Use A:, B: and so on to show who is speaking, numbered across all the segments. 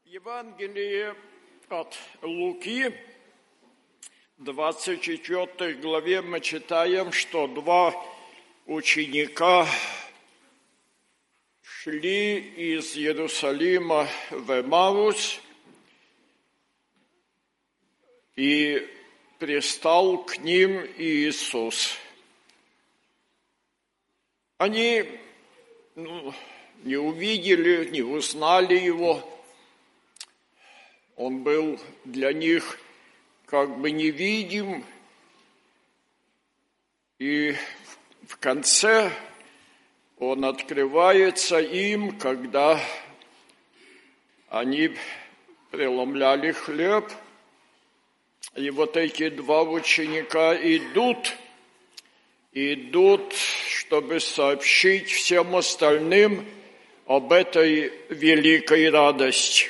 A: Евангелие от Луки, 24 главе мы читаем, что два ученика шли из Иерусалима в Эмаус, и пристал к ним Иисус. Они не увидели, не узнали Его. Он был для них как бы невидим. И в конце Он открывается им, когда они преломляли хлеб. И вот эти два ученика идут, чтобы сообщить всем остальным об этой великой радости.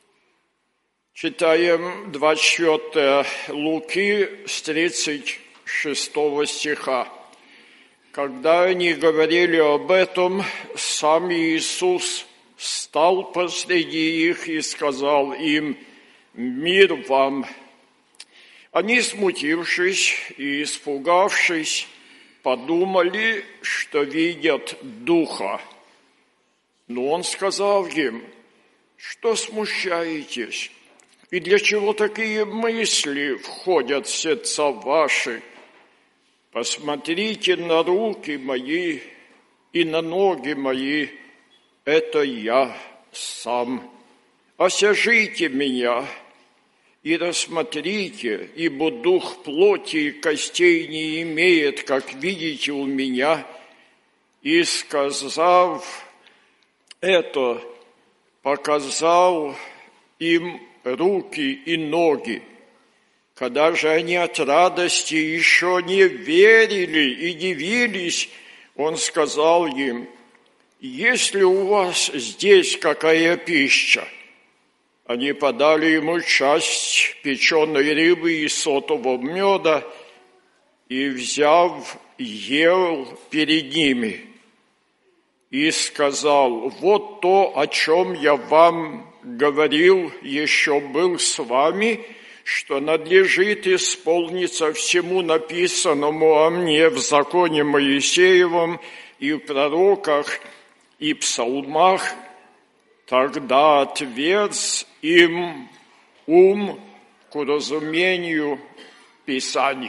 A: Читаем 24 Луки с 36 стиха. Когда они говорили об этом, сам Иисус встал посреди их и сказал им: «Мир вам!» Они, смутившись и испугавшись, подумали, что видят Духа. Но Он сказал им: «Что смущаетесь? И для чего такие мысли входят в сердца ваши? Посмотрите на руки мои и на ноги мои, это я сам. Осяжите меня и рассмотрите, ибо дух плоти и костей не имеет, как видите у меня». И, сказав это, показал им руки и ноги. Когда же они от радости еще не верили и дивились, Он сказал им: «Есть ли у вас здесь какая пища?» Они подали Ему часть печеной рыбы и сотого меда, и, взяв, ел перед ними. И сказал: «Вот то, о чем я вам говорил, еще был с вами, что надлежит исполниться всему написанному о мне в законе Моисеевом и в пророках и псалмах». Тогда отверз им ум к разумению Писаний.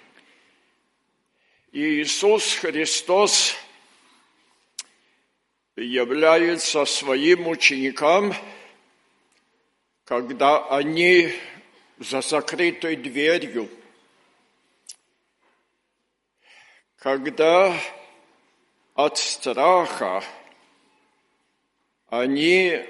A: Иисус Христос является своим ученикам, когда они за закрытой дверью, когда от страха они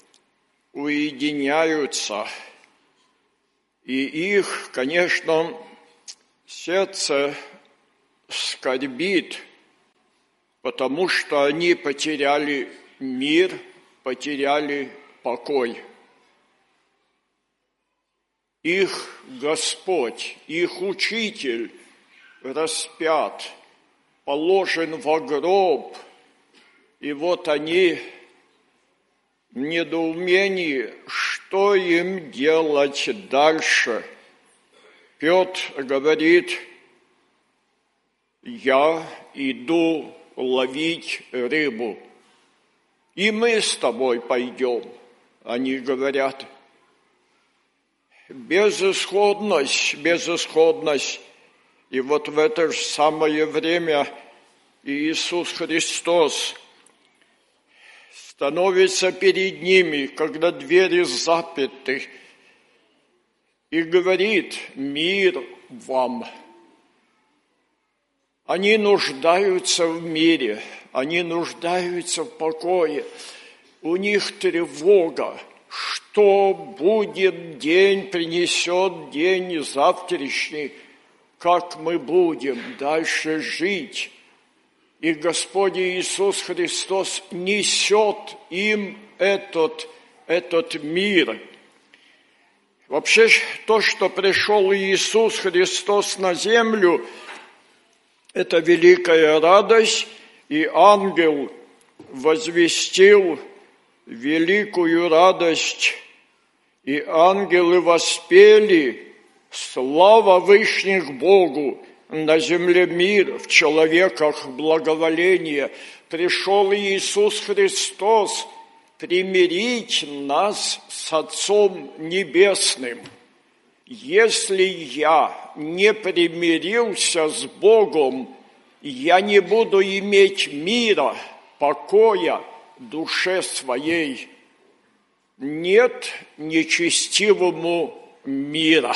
A: уединяются, и их, конечно, сердце скорбит, потому что они потеряли мир, потеряли покой. Их Господь, их Учитель распят, положен во гроб, и вот они в недоумении, что им делать дальше. Петр говорит: «Я иду ловить рыбу, и мы с тобой пойдем». Они говорят: безысходность. И вот в это же самое время Иисус Христос становится перед ними, когда двери заперты, и говорит: «Мир вам». Они нуждаются в мире, они нуждаются в покое, у них тревога. Что будет день, принесет день завтрашний, как мы будем дальше жить? И Господь Иисус Христос несет им этот мир. Вообще, то, что пришел Иисус Христос на землю, это великая радость, и ангел возвестил великую радость И ангелы воспели: слава вышних Богу, на земле мир, в человеках благоволение. Пришел Иисус Христос примирить нас с Отцом Небесным. Если я не примирился с Богом, я не буду иметь мира, покоя душе своей. Нет нечестивому мира.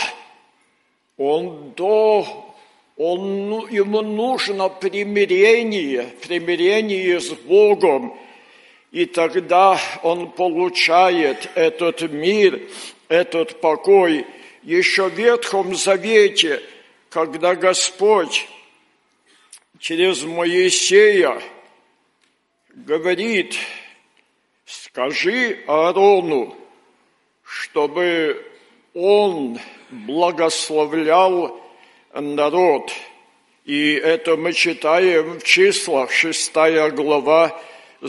A: Ему нужно примирение с Богом, и тогда он получает этот мир, этот покой. Еще в Ветхом Завете, когда Господь через Моисея говорит: скажи Аарону, чтобы он благословлял народ. И это мы читаем в Числах, 6 глава, с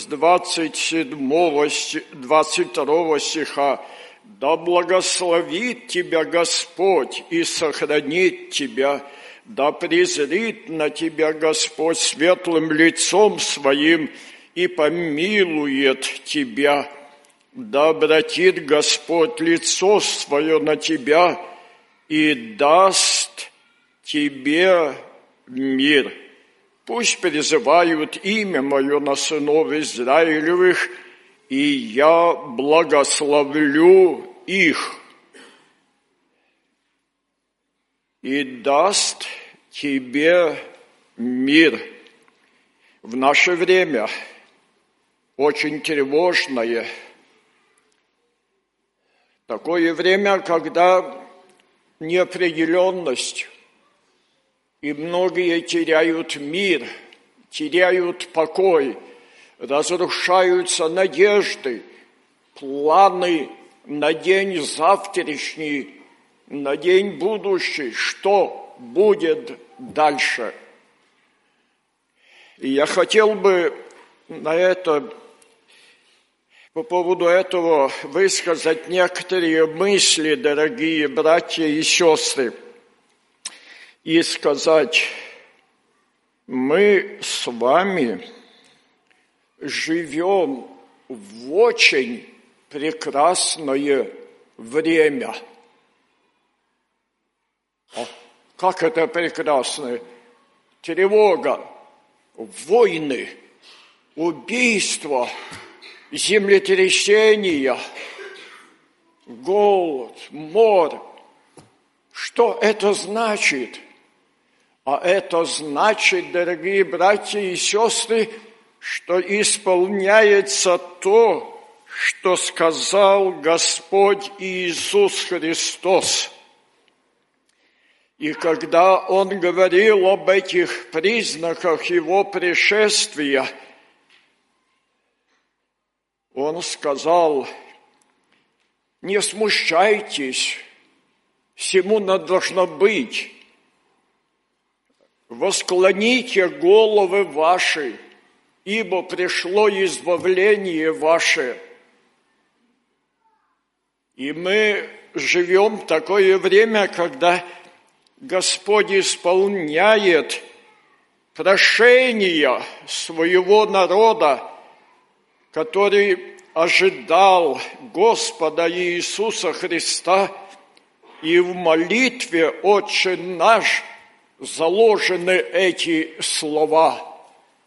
A: 22 стиха. «Да благословит тебя Господь и сохранит тебя, да презрит на тебя Господь светлым лицом своим и помилует тебя, да обратит Господь лицо свое на тебя и даст тебе мир. Пусть призывают имя мое на сынов Израилевых, и я благословлю их, и даст тебе мир». В наше время очень тревожное, такое время, когда неопределенность, и многие теряют мир, теряют покой, разрушаются надежды, планы на день завтрашний, на день будущий, что будет дальше. И я хотел бы по поводу этого высказать некоторые мысли, дорогие братья и сестры, и сказать: мы с вами живем в очень прекрасное время. Как это прекрасное? Тревога, войны, убийства, землетрясения, голод, мор. Что это значит? А это значит, дорогие братья и сестры, что исполняется то, что сказал Господь Иисус Христос. И когда Он говорил об этих признаках Его пришествия, Он сказал: не смущайтесь, всему должно быть. Восклоните головы ваши, ибо пришло избавление ваше. И мы живем в такое время, когда Господь исполняет прошения своего народа, который ожидал Господа Иисуса Христа, и в молитве «Отче наш» заложены эти слова: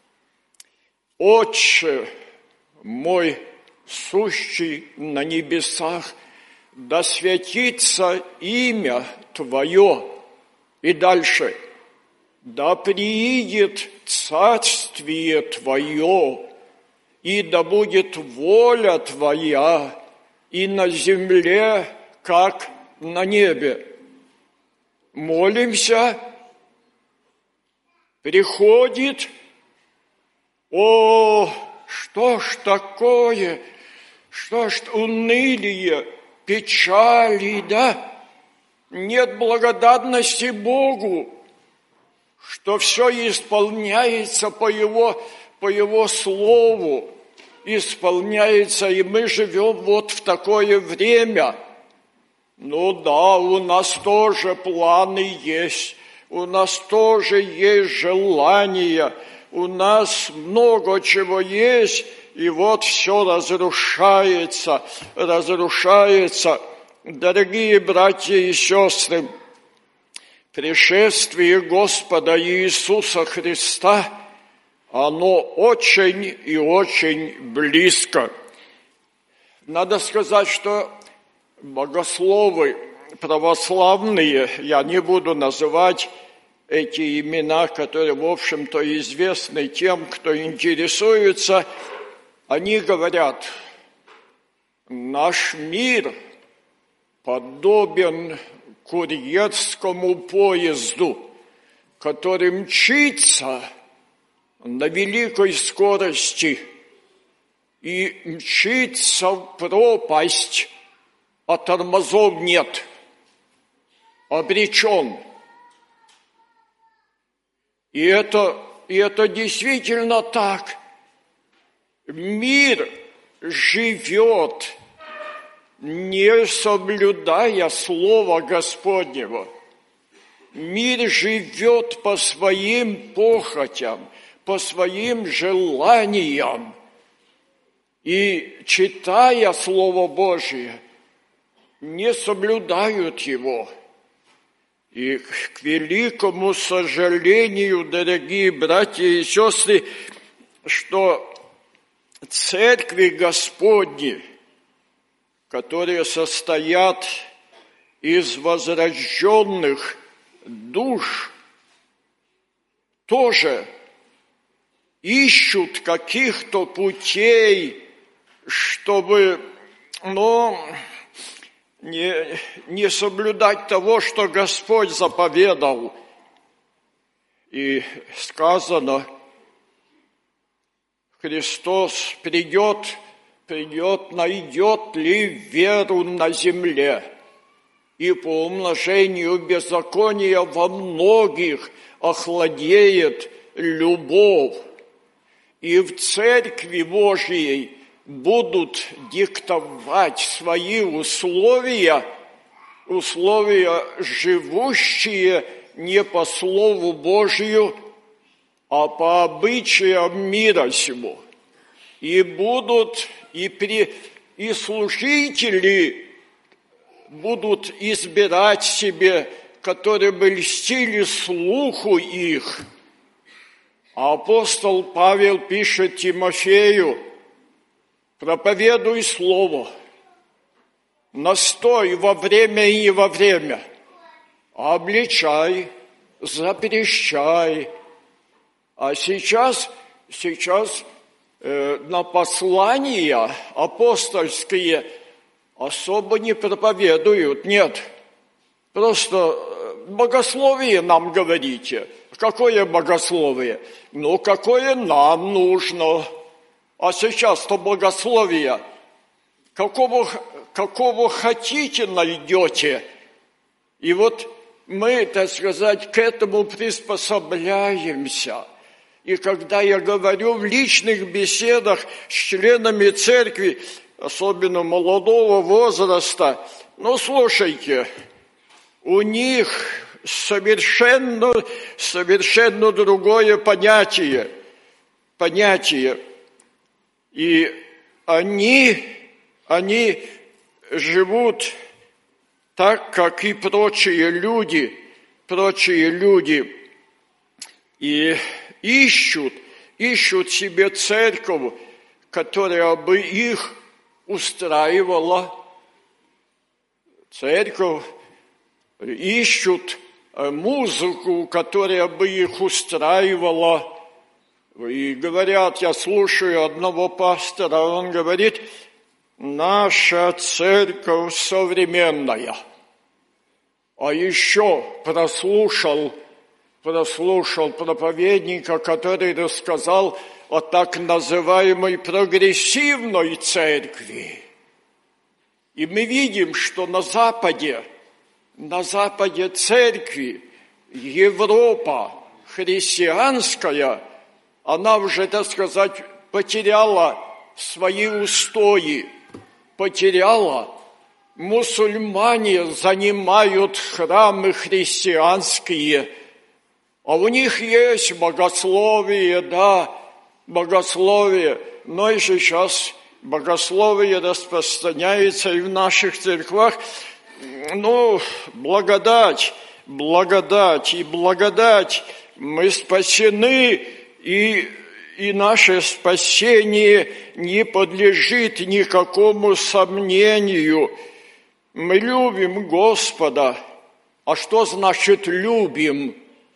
A: «Отче мой, сущий на небесах, да святится имя Твое». И дальше: «Да приидет царствие Твое, и да будет воля Твоя и на земле, как на небе». Молимся, приходит: о, что ж такое, что ж унылие, печали, да? Нет благодарности Богу, что все исполняется по Его Слову, исполняется, и мы живем вот в такое время, Ну да, у нас тоже планы есть, у нас тоже есть желания, у нас много чего есть, и вот все разрушается. Дорогие братья и сестры, пришествие Господа Иисуса Христа, оно очень и очень близко. Надо сказать, что богословы православные, я не буду называть эти имена, которые, в общем-то, известны тем, кто интересуется, они говорят, наш мир подобен курьерскому поезду, который мчится на великой скорости и мчится в пропасть, а тормозов нет, обречен. И это действительно так. Мир живет, не соблюдая Слова Господнего. Мир живет по своим похотям, по своим желаниям. И, читая Слово Божие, не соблюдают его. И к великому сожалению, дорогие братья и сестры, что церкви Господни, которые состоят из возрожденных душ, тоже ищут каких-то путей, чтобы, не соблюдать того, что Господь заповедал. И сказано, Христос придет, найдет ли веру на земле, и по умножению беззакония во многих охладеет любовь. И в Церкви Божией будут диктовать свои условия, живущие не по Слову Божию, а по обычаям мира сего. И будут, и служители будут избирать себе, которые бы льстили слуху их. А апостол Павел пишет Тимофею, проповедуй Слово, настой во время и не во время, обличай, запрещай. А сейчас на послания апостольские особо не проповедуют, нет. Просто богословие нам говорите. Какое богословие? Какое нам нужно. А сейчас-то богословие, какого хотите, найдете. И вот мы, так сказать, к этому приспособляемся. И когда я говорю в личных беседах с членами церкви, особенно молодого возраста, слушайте, у них совершенно другое понятие. И они живут так, как и прочие люди, и ищут себе церковь, которая бы их устраивала. Церковь ищут музыку, которая бы их устраивала. И говорят, я слушаю одного пастора, он говорит, наша церковь современная. А еще прослушал проповедника, который рассказал о так называемой прогрессивной церкви. И мы видим, что на Западе церкви, Европа христианская, она уже, так сказать, потеряла свои устои, потеряла Мусульмане занимают храмы христианские, а у них есть богословие, да, богословие, но и сейчас богословие распространяется и в наших церквах. Благодать, благодать и благодать. Мы спасены, и наше спасение не подлежит никакому сомнению. Мы любим Господа. А что значит любим?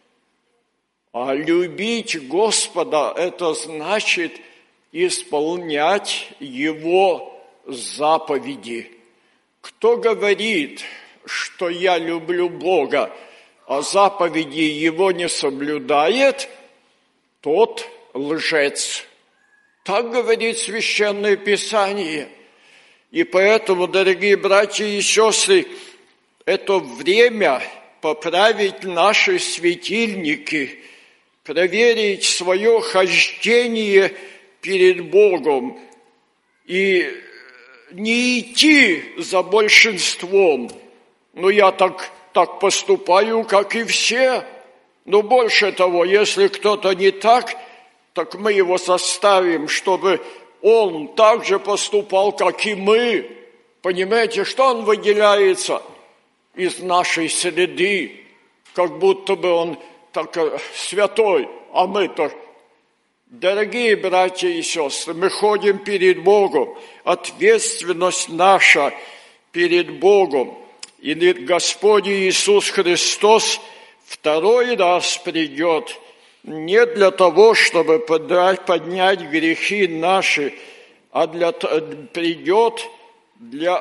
A: А любить Господа – это значит исполнять Его заповеди. Кто говорит, что я люблю Бога, а заповеди Его не соблюдает, тот лжец. Так говорит Священное Писание. И поэтому, дорогие братья и сестры, это время поправить наши светильники, проверить свое хождение перед Богом и не идти за большинством. Я так поступаю, как и все. Но больше того, если кто-то не так мы его заставим, чтобы он так же поступал, как и мы. Понимаете, что он выделяется из нашей среды, как будто бы он так святой, а мы-то... Дорогие братья и сестры, мы ходим перед Богом, ответственность наша перед Богом. И Господь Иисус Христос второй раз придет не для того, чтобы поднять грехи наши, а придет для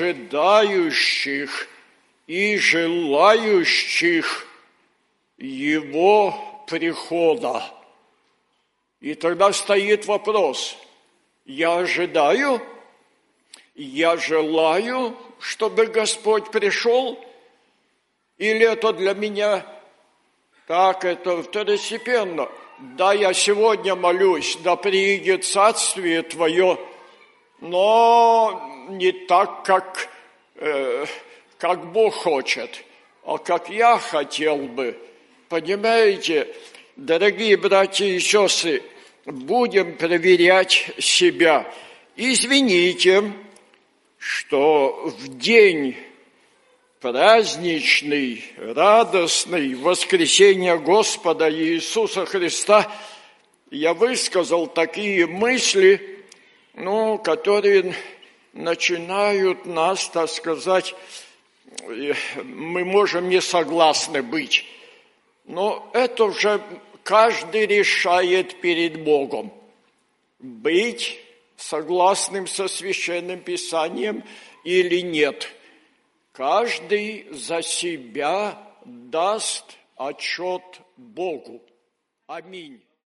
A: ожидающих и желающих Его прихода. И тогда стоит вопрос: я ожидаю, я желаю, чтобы Господь пришел, или это для меня так, это второстепенно? Да, я сегодня молюсь, да приидет Царствие Твое, но не так, как Бог хочет, а как я хотел бы. Понимаете, дорогие братья и сестры, будем проверять себя. Извините, что в день праздничный, радостный воскресения Господа Иисуса Христа я высказал такие мысли, которые начинают нас, так сказать, мы можем не согласны быть. Но это уже каждый решает перед Богом, быть согласным со Священным Писанием или нет. Каждый за себя даст отчет Богу. Аминь.